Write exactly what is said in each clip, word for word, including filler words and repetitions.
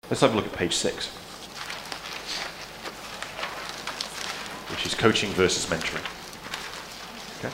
Let's have a look at page six, which is coaching versus mentoring. Okay.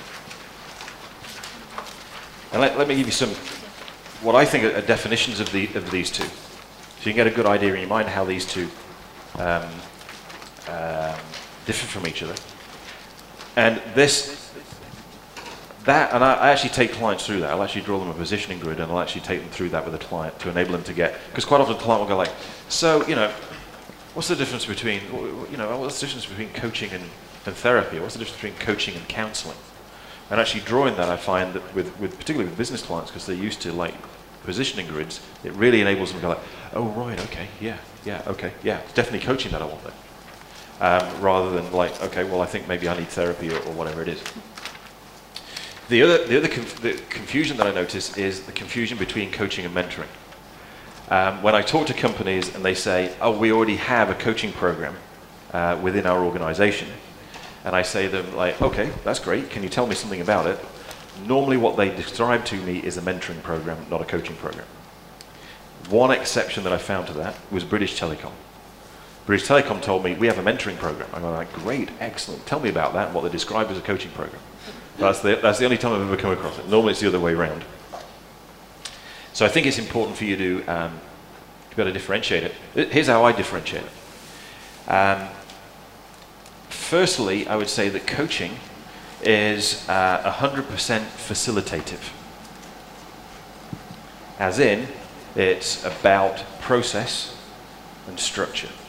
And let, let me give you some, what I think are definitions of, the, of these two. So you can get a good idea in your mind how these two um, um, differ from each other. And this, that, and I, I actually take clients through that. I'll actually draw them a positioning grid and I'll actually take them through that with a client to enable them to get, because quite often the client will go like, so, you know, what's the difference between, you know, what's the difference between coaching and, and therapy? What's the difference between coaching and counseling? And actually drawing that, I find that with, with particularly with business clients, because they're used to like positioning grids, it really enables them to go like, oh right, okay, yeah, yeah, okay, yeah, it's definitely coaching that I want there. Um, rather than like, okay, well I think maybe I need therapy or, or whatever it is. The other, the other conf the confusion that I notice is the confusion between coaching and mentoring. Um, when I talk to companies and they say, oh, we already have a coaching program uh, within our organization, and I say to them like, okay, that's great, can you tell me something about it? Normally what they describe to me is a mentoring program, not a coaching program. One exception that I found to that was British Telecom. British Telecom told me, we have a mentoring program. I'm like, great, excellent, tell me about that and what they describe as a coaching program. That's the, that's the only time I've ever come across it. Normally it's the other way around. So I think it's important for you to, um, to be able to differentiate it. Here's how I differentiate it. Um, firstly, I would say that coaching is uh, one hundred percent facilitative. As in, it's about process and structure.